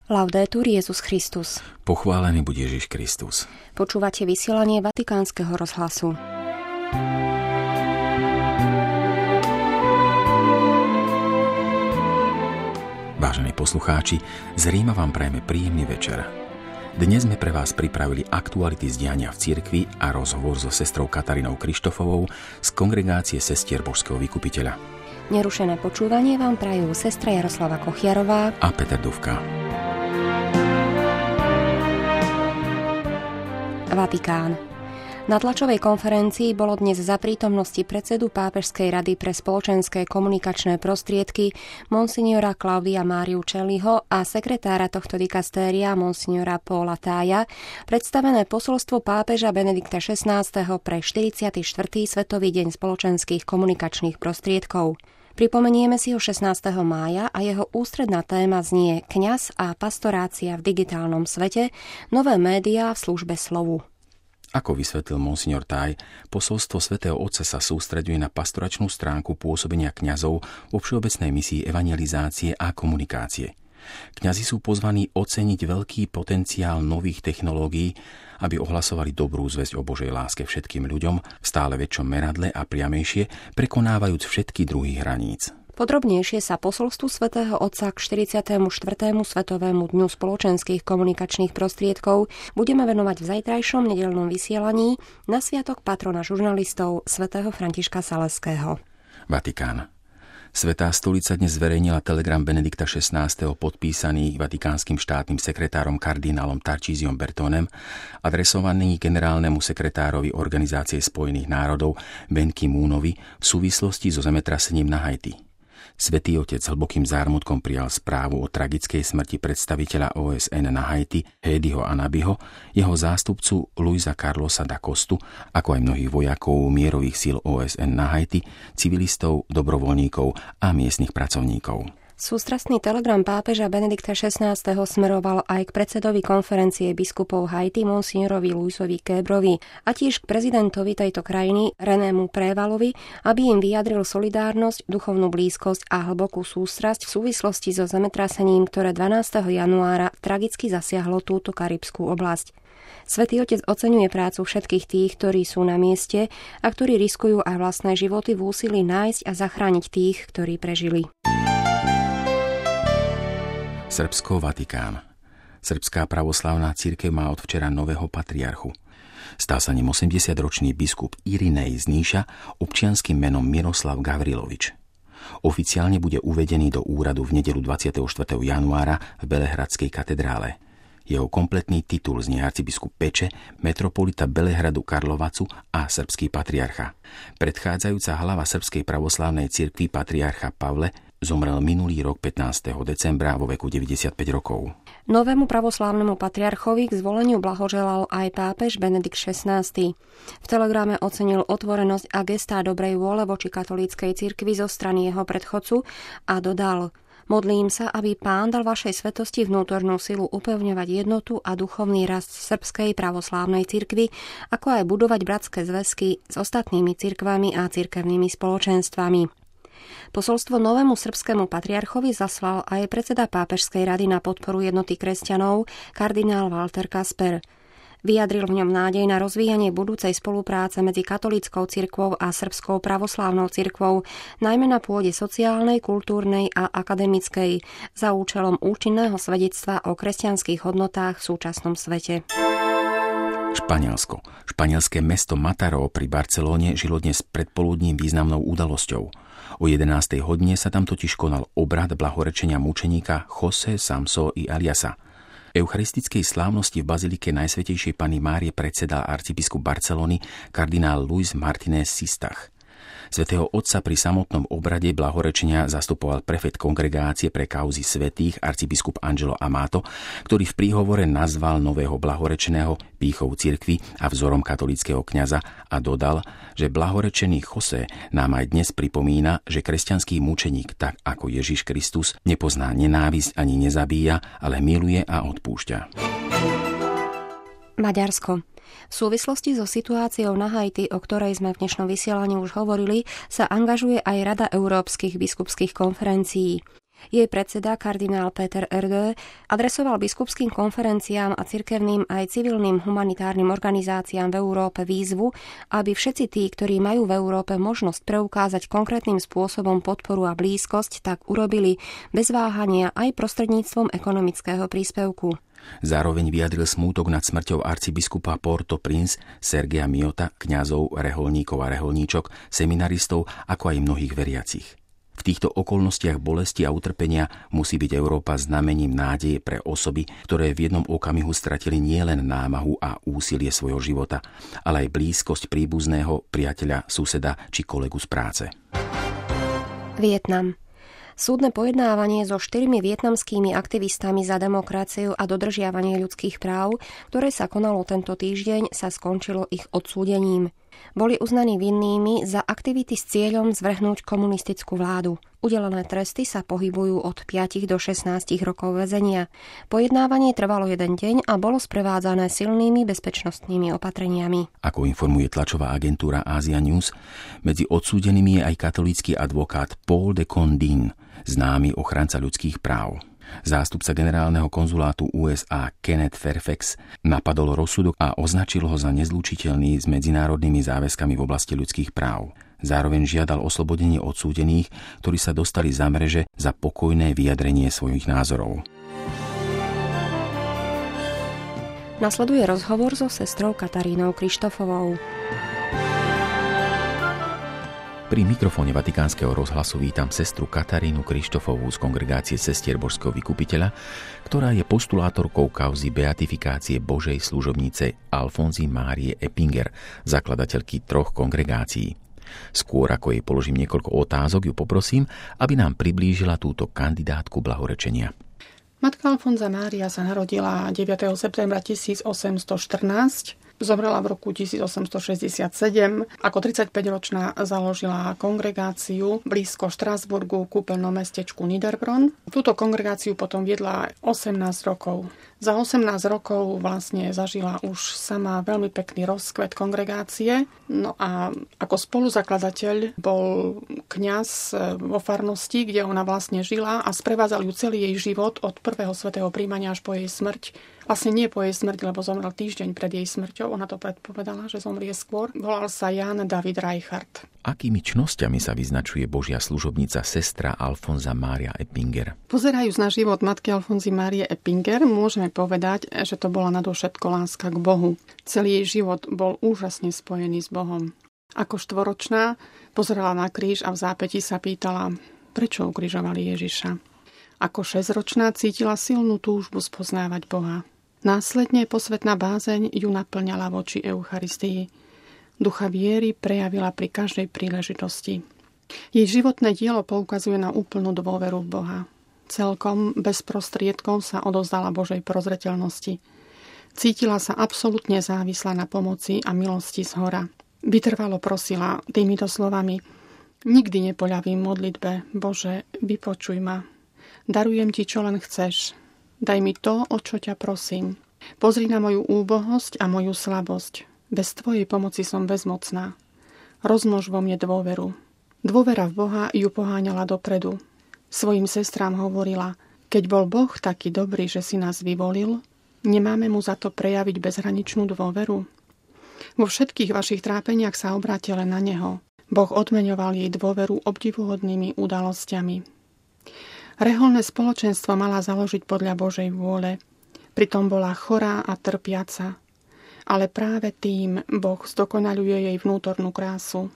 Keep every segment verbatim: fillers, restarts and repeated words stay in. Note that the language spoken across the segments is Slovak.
Laudetur Jesus Christus. Pochválený buď Ježiš Kristus. Počúvate vysielanie Vatikánskeho rozhlasu. Vážení poslucháči, z Ríma vám prajeme príjemný večer. Dnes sme pre vás pripravili aktuality z diania v cirkvi a rozhovor so sestrou Katarínou Krištofovou z kongregácie sestier Božského vykupiteľa. Nerušené počúvanie vám prajú sestra Jaroslava Kochiarová a Peter Dufka. Vatikán. Na tlačovej konferencii bolo dnes za prítomnosti predsedu Pápežskej rady pre spoločenské komunikačné prostriedky monsignora Claudia Máriu Celliho a sekretára tohto dikastéria monsignora Paula Tája predstavené posolstvo pápeža Benedikta šestnásteho pre štyridsiaty štvrtý Svetový deň spoločenských komunikačných prostriedkov. Pripomenieme si ho šestnásteho mája a jeho ústredná téma znie Kňaz a pastorácia v digitálnom svete, nové médiá v službe slovu. Ako vysvetlil monsignor Taj, posolstvo svätého Otca sa sústreďuje na pastoračnú stránku pôsobenia kňazov vo všeobecnej misii evangelizácie a komunikácie. Kňazi sú pozvaní oceniť veľký potenciál nových technológií, aby ohlasovali dobrú zvesť o Božej láske všetkým ľuďom v stále väčšom meradle a priamejšie, prekonávajúc všetky druhy hraníc. Podrobnejšie sa posolstvu svätého Otca k štyridsiatemu štvrtému Svetovému dňu spoločenských komunikačných prostriedkov budeme venovať v zajtrajšom nedeľnom vysielaní na sviatok patrona žurnalistov svätého Františka Saleského. Vatikán. Svätá stolica dnes zverejnila telegram Benedikta šestnásteho podpísaný vatikánskym štátnym sekretárom kardinálom Tarcísiom Bertonem, adresovaný generálnemu sekretárovi Organizácie spojených národov Ban Ki-moonovi v súvislosti so zemetrasením na Haiti. Svätý Otec s hlbokým zármutkom prijal správu o tragickej smrti predstaviteľa ó es en na Haiti Hédiho Anabiho, jeho zástupcu Luisa Carlosa da Costu, ako aj mnohých vojakov mierových síl ó es en na Haiti, civilistov, dobrovoľníkov a miestnych pracovníkov. Sústrastný telegram pápeža Benedikta šestnásteho smeroval aj k predsedovi konferencie biskupov Haiti monsignorovi Luisovi Kébrovi a tiež k prezidentovi tejto krajiny Renému Prévalovi, aby im vyjadril solidárnosť, duchovnú blízkosť a hlbokú sústrasť v súvislosti so zemetrasením, ktoré dvanásteho januára tragicky zasiahlo túto karibskú oblasť. Svätý Otec oceňuje prácu všetkých tých, ktorí sú na mieste a ktorí riskujú aj vlastné životy v úsilí nájsť a zachrániť tých, ktorí prežili. Srbsko, Vatikán. Srbská pravoslavná cirkev má od včera nového patriarchu. Stal sa ním osemdesiatročný biskup Irinej z Níša občianskym menom Miroslav Gavrilovič. Oficiálne bude uvedený do úradu v nedeľu dvadsiateho štvrtého januára v Belehradskej katedrále. Jeho kompletný titul znie arcibiskup Peče, metropolita Belehradu Karlovacu a srbský patriarcha. Predchádzajúca hlava srbskej pravoslávnej cirkvi patriarcha Pavle zomrel minulý rok pätnásteho decembra vo veku deväťdesiatpäť rokov. Novému pravoslávnemu patriarchovi k zvoleniu blahoželal aj pápež Benedikt šestnásty. V telegrame ocenil otvorenosť a gestá dobrej vôle voči katolíckej cirkvi zo strany jeho predchodcu a dodal: Modlím sa, aby Pán dal vašej svetosti vnútornú silu upevňovať jednotu a duchovný rast srbskej pravoslávnej cirkvi, ako aj budovať bratské zväzky s ostatnými cirkvami a cirkevnými spoločenstvami. Posolstvo novému srbskému patriarchovi zaslal aj predseda Pápežskej rady na podporu jednoty kresťanov, kardinál Walter Kasper. Vyjadril v ňom nádej na rozvíjanie budúcej spolupráce medzi katolíckou cirkvou a srbskou pravoslávnou cirkvou, najmä na pôde sociálnej, kultúrnej a akademickej, za účelom účinného svedectva o kresťanských hodnotách v súčasnom svete. Španielsko. Španielské mesto Mataró pri Barcelóne žilo dnes predpoludním významnou udalosťou. O jedenástej hodine sa tam totiž konal obrad blahorečenia mučeníka José Samso y Aliasa. Eucharistickej slávnosti v bazilike Najsvätejšej Panny Márie predsedal arcibiskup Barcelony kardinál Luis Martínez Sistach. Svätého Otca pri samotnom obrade blahorečenia zastupoval prefekt kongregácie pre kauzy svätých arcibiskup Angelo Amato, ktorý v príhovore nazval nového blahorečeného pýchou cirkvi a vzorom katolíckeho kňaza a dodal, že blahorečený José nám aj dnes pripomína, že kresťanský mučeník, tak ako Ježiš Kristus, nepozná nenávisť ani nezabíja, ale miluje a odpúšťa. Maďarsko. V súvislosti so situáciou na Haiti, o ktorej sme v dnešnom vysielaní už hovorili, sa angažuje aj Rada európskych biskupských konferencií. Jej predseda, kardinál Peter Erdő, adresoval biskupským konferenciám a cirkevným aj civilným humanitárnym organizáciám v Európe výzvu, aby všetci tí, ktorí majú v Európe možnosť preukázať konkrétnym spôsobom podporu a blízkosť, tak urobili bez váhania aj prostredníctvom ekonomického príspevku. Zároveň vyjadril smútok nad smrťou arcibiskupa Port-au-Prince Sergia Miota, kňazov, reholníkov a reholníčok, seminaristov, ako aj mnohých veriacich. V týchto okolnostiach bolesti a utrpenia musí byť Európa znamením nádeje pre osoby, ktoré v jednom okamihu stratili nielen námahu a úsilie svojho života, ale aj blízkosť príbuzného, priateľa, suseda či kolegu z práce. Vietnam. Súdne pojednávanie so štyrmi vietnamskými aktivistami za demokraciu a dodržiavanie ľudských práv, ktoré sa konalo tento týždeň, sa skončilo ich odsúdením. Boli uznaní vinnými za aktivity s cieľom zvrhnúť komunistickú vládu. Udelené tresty sa pohybujú od päť do šestnásť rokov väzenia. Pojednávanie trvalo jeden deň a bolo sprevádzané silnými bezpečnostnými opatreniami. Ako informuje tlačová agentúra Asia News, medzi odsúdenými je aj katolícky advokát Paul de Condin, známy ochranca ľudských práv. Zástupca generálneho konzulátu ú es á Kenneth Fairfax napadol rozsudok a označil ho za nezlučiteľný s medzinárodnými záväzkami v oblasti ľudských práv. Zároveň žiadal oslobodenie odsúdených, ktorí sa dostali za mreže za pokojné vyjadrenie svojich názorov. Nasleduje rozhovor so sestrou Katarínou Krištofovou. Pri mikrofóne Vatikánskeho rozhlasu vítam sestru Katarínu Krištofovú z Kongregácie sestier Božského vykupiteľa, ktorá je postulátorkou kauzy beatifikácie Božej služobnice Alfonzy Márie Eppinger, zakladateľky troch kongregácií. Skôr ako jej položím niekoľko otázok, ju poprosím, aby nám priblížila túto kandidátku blahorečenia. Matka Alfonza Mária sa narodila deviateho septembra tisícosemstoštrnásť. Zomrela v roku tisícosemstošesťdesiatsedem. Ako tridsaťpäťročná založila kongregáciu blízko Štrasburgu v kúpeľnom mestečku Niederbronn. Túto kongregáciu potom viedla osemnásť rokov. Za osemnásť rokov vlastne zažila už sama veľmi pekný rozkvet kongregácie. No a ako spoluzakladateľ bol kňaz vo farnosti, kde ona vlastne žila a sprevádzal ju celý jej život od prvého svätého príjmania až po jej smrť. Vlastne nie po jej smrti, lebo zomrel týždeň pred jej smrťou. Ona to predpovedala, že zomrie skôr. Volal sa Jan David Reichardt. Akými čnosťami sa vyznačuje Božia služobnica sestra Alfonza Mária Eppinger? Pozerajúc na život matky Alfonzy Márie Eppinger, môžeme povedať, že to bola nadovšetko láska k Bohu. Celý jej život bol úžasne spojený s Bohom. Ako štvoročná pozerala na kríž a v zápätí sa pýtala, prečo ukrižovali Ježiša. Ako šesťročná cítila silnú túžbu spoznávať Boha. Následne posvetná bázeň ju naplňala voči Eucharistii. Ducha viery prejavila pri každej príležitosti. Jej životné dielo poukazuje na úplnú dôveru v Boha. Celkom bez prostriedkov sa odovzdala Božej prozreteľnosti. Cítila sa absolútne závislá na pomoci a milosti zhora. Vytrvalo prosila týmito slovami: Nikdy nepoľavím modlitbe, Bože, vypočuj ma. Darujem ti, čo len chceš. Daj mi to, o čo ťa prosím. Pozri na moju úbohosť a moju slabosť. Bez tvojej pomoci som bezmocná. Rozmnož vo mne dôveru. Dôvera v Boha ju poháňala dopredu. Svojim sestrám hovorila, keď bol Boh taký dobrý, že si nás vyvolil, nemáme mu za to prejaviť bezhraničnú dôveru? Vo všetkých vašich trápeniach sa obrátila na neho. Boh odmeňoval jej dôveru obdivuhodnými udalosťami. Reholné spoločenstvo mala založiť podľa Božej vôle. Pritom bola chorá a trpiaca. Ale práve tým Boh zdokonaľuje jej vnútornú krásu.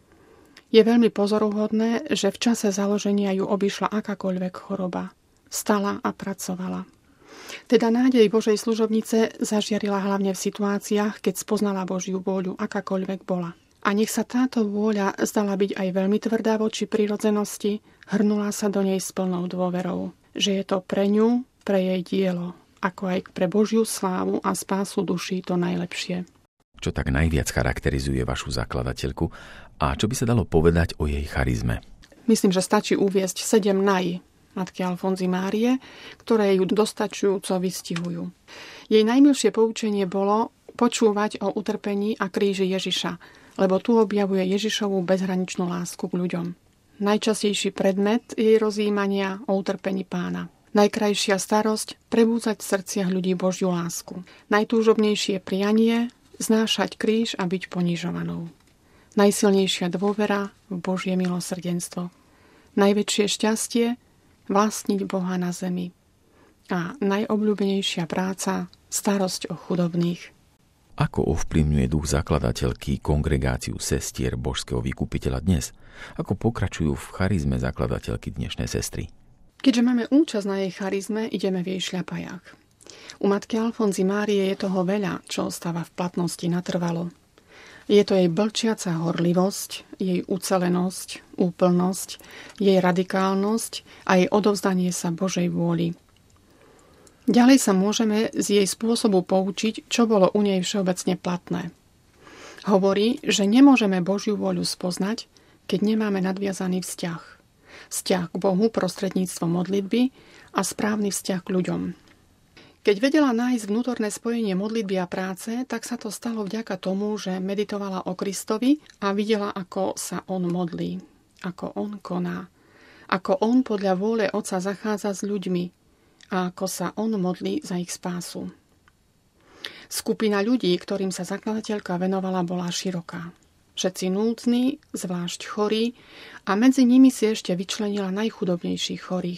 Je veľmi pozoruhodné, že v čase založenia ju obišla akákoľvek choroba. Stala a pracovala. Teda nádej Božej služobnice zažiarila hlavne v situáciách, keď spoznala Božiu vôľu, akákoľvek bola. A nech sa táto vôľa zdala byť aj veľmi tvrdá voči prirodzenosti, hrnula sa do nej s plnou dôverou, že je to pre ňu, pre jej dielo, ako aj pre Božiu slávu a spásu duší to najlepšie. Čo tak najviac charakterizuje vašu zakladateľku a čo by sa dalo povedať o jej charizme? Myslím, že stačí uviesť sedem naj matky Alfonzy Márie, ktoré ju dostačujúco vystihujú. Jej najmilšie poučenie bolo počúvať o utrpení a kríži Ježiša, lebo tu objavuje Ježišovú bezhraničnú lásku k ľuďom. Najčastejší predmet jej rozjímania o utrpení Pána. Najkrajšia starosť prebúzať v srdciach ľudí Božiu lásku. Najtúžobnejšie prianie znášať kríž a byť ponižovanou. Najsilnejšia dôvera v Božie milosrdenstvo. Najväčšie šťastie vlastniť Boha na zemi. A najobľúbenejšia práca starosť o chudobných. Ako ovplyvňuje duch zakladateľky kongregáciu sestier Božského vykupiteľa dnes? Ako pokračujú v charizme zakladateľky dnešné sestry? Keďže máme účasť na jej charizme, ideme v jej šľapajách. U matky Alfonzy Márie je toho veľa, čo ostáva v platnosti natrvalo. Je to jej blčiaca horlivosť, jej ucelenosť, úplnosť, jej radikálnosť a jej odovzdanie sa Božej vôli. Ďalej sa môžeme z jej spôsobu poučiť, čo bolo u nej všeobecne platné. Hovorí, že nemôžeme Božiu vôľu spoznať, keď nemáme nadviazaný vzťah. Vzťah k Bohu prostredníctvom modlitby a správny vzťah k ľuďom. Keď vedela nájsť vnútorné spojenie modlitby a práce, tak sa to stalo vďaka tomu, že meditovala o Kristovi a videla, ako sa on modlí, ako on koná, ako on podľa vôle Otca zachádza s ľuďmi a ako sa on modlí za ich spásu. Skupina ľudí, ktorým sa zakladateľka venovala, bola široká. Všetci núdzni, zvlášť chorí, a medzi nimi si ešte vyčlenila najchudobnejších chorých.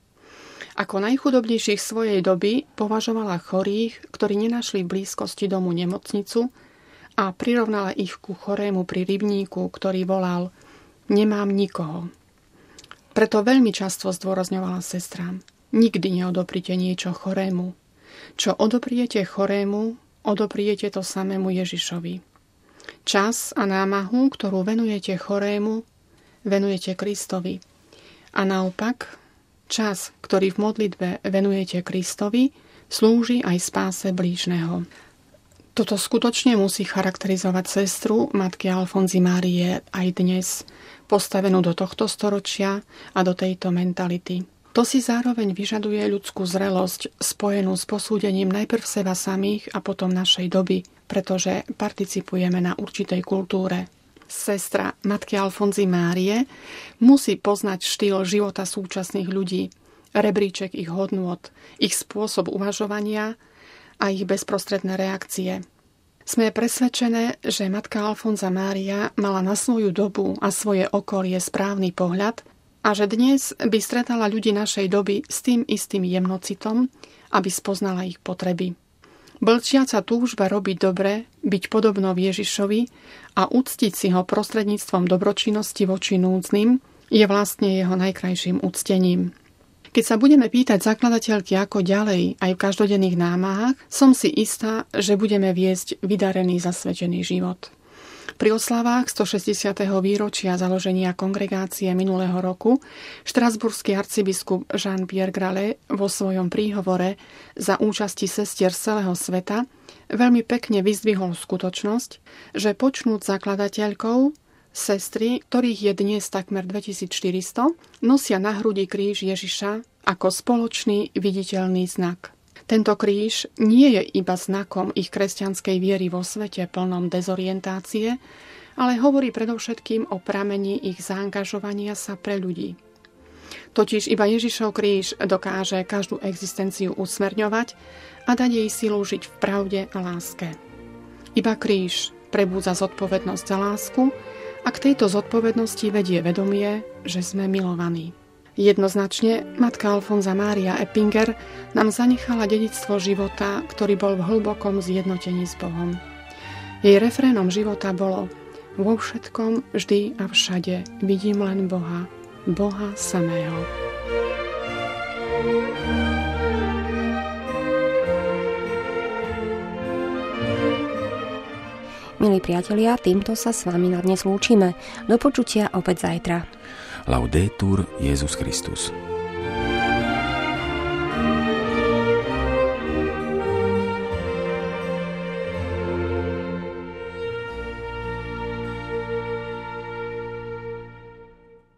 Ako najchudobnejších svojej doby považovala chorých, ktorí nenašli v blízkosti domu nemocnicu, a prirovnala ich ku chorému pri rybníku, ktorý volal Nemám nikoho. Preto veľmi často zdôrazňovala sestrám: nikdy neodoprite niečo chorému. Čo odopriete chorému, odopriete to samému Ježišovi. Čas a námahu, ktorú venujete chorému, venujete Kristovi. A naopak, čas, ktorý v modlitbe venujete Kristovi, slúži aj spáse blížneho. Toto skutočne musí charakterizovať sestru matky Alfonzy Márie aj dnes, postavenú do tohto storočia a do tejto mentality. To si zároveň vyžaduje ľudskú zrelosť spojenú s posúdením najprv seba samých a potom našej doby, pretože participujeme na určitej kultúre. Sestra matky Alfonzy Márie musí poznať štýl života súčasných ľudí, rebríček ich hodnôt, ich spôsob uvažovania a ich bezprostredné reakcie. Sme presvedčené, že matka Alfonza Mária mala na svoju dobu a svoje okolie správny pohľad a že dnes by stretala ľudí našej doby s tým istým jemnocitom, aby spoznala ich potreby. Blčiaca túžba robiť dobre, byť podobnou Ježišovi a uctiť si ho prostredníctvom dobročinnosti voči núdznym je vlastne jeho najkrajším uctením. Keď sa budeme pýtať zakladateľky ako ďalej aj v každodenných námahách, som si istá, že budeme viesť vydarený zasvetený život. Pri oslavách stošesťdesiateho výročia založenia kongregácie minulého roku štrasburský arcibiskup Jean-Pierre Grallet vo svojom príhovore za účasti sestier z celého sveta veľmi pekne vyzdvihol skutočnosť, že počnúc zakladateľkou, sestry, ktorých je dnes takmer dvetisícštyristo, nosia na hrudi kríž Ježiša ako spoločný viditeľný znak. Tento kríž nie je iba znakom ich kresťanskej viery vo svete plnom dezorientácie, ale hovorí predovšetkým o pramení ich zaangažovania sa pre ľudí. Totiž iba Ježišov kríž dokáže každú existenciu usmerňovať a dať jej silu žiť v pravde a láske. Iba kríž prebúdza zodpovednosť za lásku a k tejto zodpovednosti vedie vedomie, že sme milovaní. Jednoznačne matka Alfonza Mária Eppinger nám zanechala dedičstvo života, ktorý bol v hlbokom zjednotení s Bohom. Jej refrénom života bolo: vo všetkom, vždy a všade vidím len Boha, Boha samého. Milí priatelia, týmto sa s vami na dnes lúčime. Do počutia opäť zajtra. Laudetur Jesus Christus.